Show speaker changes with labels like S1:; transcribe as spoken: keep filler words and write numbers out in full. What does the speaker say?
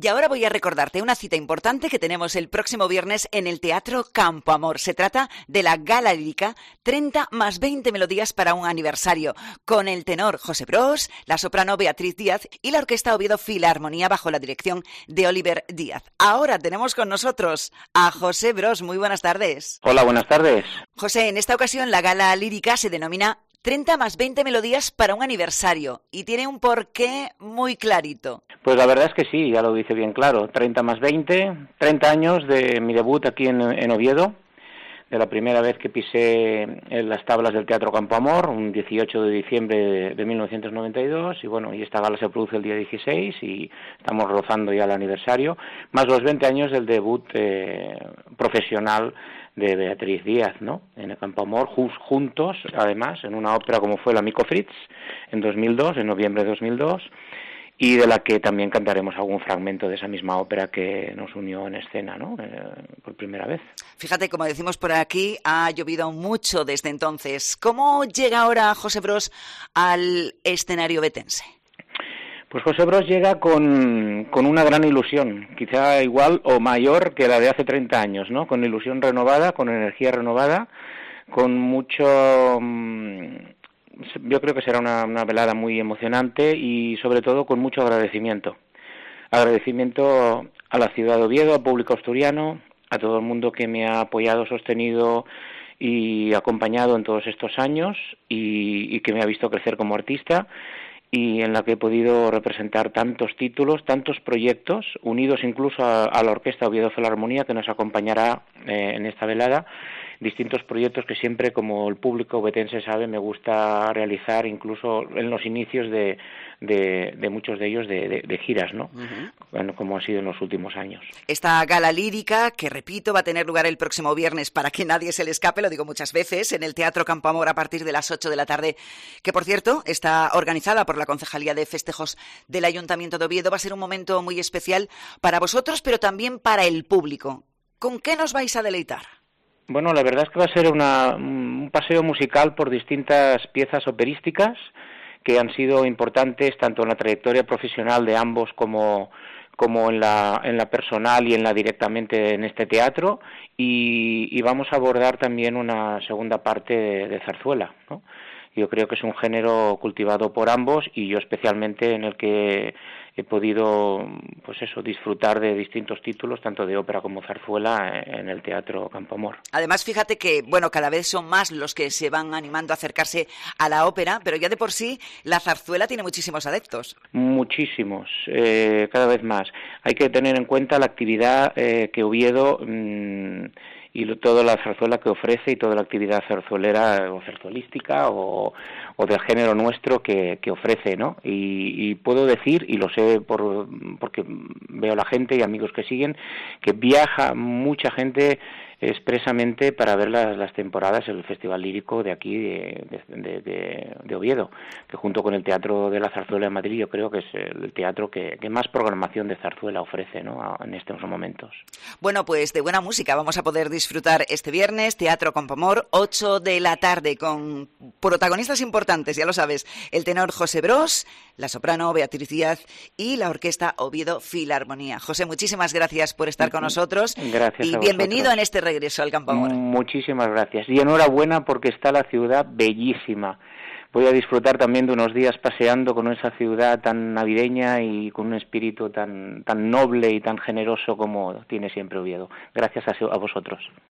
S1: Y ahora voy a recordarte una cita importante que tenemos el próximo viernes en el Teatro Campo Amor. Se trata de la Gala Lírica treinta más veinte melodías para un aniversario, con el tenor José Bros, la soprano Beatriz Díaz y la Orquesta Oviedo Filarmonía bajo la dirección de Oliver Díaz. Ahora tenemos con nosotros a José Bros. Muy buenas tardes.
S2: Hola, buenas tardes.
S1: José, en esta ocasión la Gala Lírica se denomina treinta más veinte melodías para un aniversario y tiene un porqué muy clarito.
S2: Pues la verdad es que sí, ya lo dice bien claro, treinta más veinte, treinta años de mi debut aquí en, en Oviedo, de la primera vez que pisé en las tablas del Teatro Campo Amor, un dieciocho de diciembre de, de mil novecientos noventa y dos, y bueno, y esta gala se produce el día dieciséis y estamos rozando ya el aniversario, más los veinte años del debut eh, profesional de Beatriz Díaz, ¿no? En el Campo Amor, juntos, además, en una ópera como fue la Mico Fritz, en dos mil dos, en noviembre de dos mil dos, y de la que también cantaremos algún fragmento de esa misma ópera que nos unió en escena, ¿no? Eh, por primera vez.
S1: Fíjate, como decimos por aquí, ha llovido mucho desde entonces. ¿Cómo llega ahora José Bros al escenario betense?
S2: Pues José Bros llega con, con una gran ilusión, quizá igual o mayor que la de hace treinta años, ¿no? Con ilusión renovada, con energía renovada, con mucho... Yo creo que será una, una velada muy emocionante y sobre todo con mucho agradecimiento. Agradecimiento a la ciudad de Oviedo, al público asturiano, a todo el mundo que me ha apoyado, sostenido y acompañado en todos estos años y, y que me ha visto crecer como artista, y en la que he podido representar tantos títulos, tantos proyectos, unidos incluso a, a la Orquesta Oviedo Filarmonía, que nos acompañará eh, en esta velada, distintos proyectos que siempre, como el público obetense sabe, me gusta realizar, incluso en los inicios de, de, de muchos de ellos de, de, de giras, ¿no? Uh-huh. Bueno, como ha sido en los últimos años.
S1: Esta gala lírica, que repito, va a tener lugar el próximo viernes para que nadie se le escape, lo digo muchas veces, en el Teatro Campo Amor a partir de las ocho de la tarde, que por cierto está organizada por la Concejalía de Festejos del Ayuntamiento de Oviedo. Va a ser un momento muy especial para vosotros, pero también para el público. ¿Con qué nos vais a deleitar?
S2: Bueno, la verdad es que va a ser una, un paseo musical por distintas piezas operísticas que han sido importantes tanto en la trayectoria profesional de ambos como, como en la, en la personal y en la directamente en este teatro, y, y vamos a abordar también una segunda parte de, de zarzuela, ¿no? Yo creo que es un género cultivado por ambos y yo especialmente en el que he podido, pues eso, disfrutar de distintos títulos, tanto de ópera como zarzuela, en el Teatro Campo Amor.
S1: Además, fíjate que, bueno, cada vez son más los que se van animando a acercarse a la ópera, pero ya de por sí la zarzuela tiene muchísimos adeptos.
S2: Muchísimos, eh, cada vez más. Hay que tener en cuenta la actividad eh, que Oviedo... Mmm, y toda la zarzuela que ofrece y toda la actividad zarzuelera o zarzuelística o, o del género nuestro que, que ofrece, ¿no? Y, y puedo decir, y lo sé por porque veo la gente y amigos que siguen, que viaja mucha gente expresamente para ver las, las temporadas en el Festival Lírico de aquí de, de, de, de Oviedo, que junto con el Teatro de la Zarzuela de Madrid yo creo que es el teatro que, que más programación de zarzuela ofrece, ¿no? En estos momentos.
S1: Bueno, pues de buena música vamos a poder disfrutar este viernes, Teatro Campo Amor, ocho de la tarde, con protagonistas importantes, ya lo sabes, el tenor José Bros, la soprano Beatriz Díaz y la Orquesta Oviedo Filarmonía. José, muchísimas gracias por estar con nosotros.
S2: Gracias
S1: y
S2: a
S1: bienvenido
S2: vosotros.
S1: En este regreso al Campo Amor.
S2: Muchísimas gracias. Y enhorabuena porque está la ciudad bellísima. Voy a disfrutar también de unos días paseando con esa ciudad tan navideña y con un espíritu tan, tan noble y tan generoso como tiene siempre Oviedo. Gracias a, a vosotros.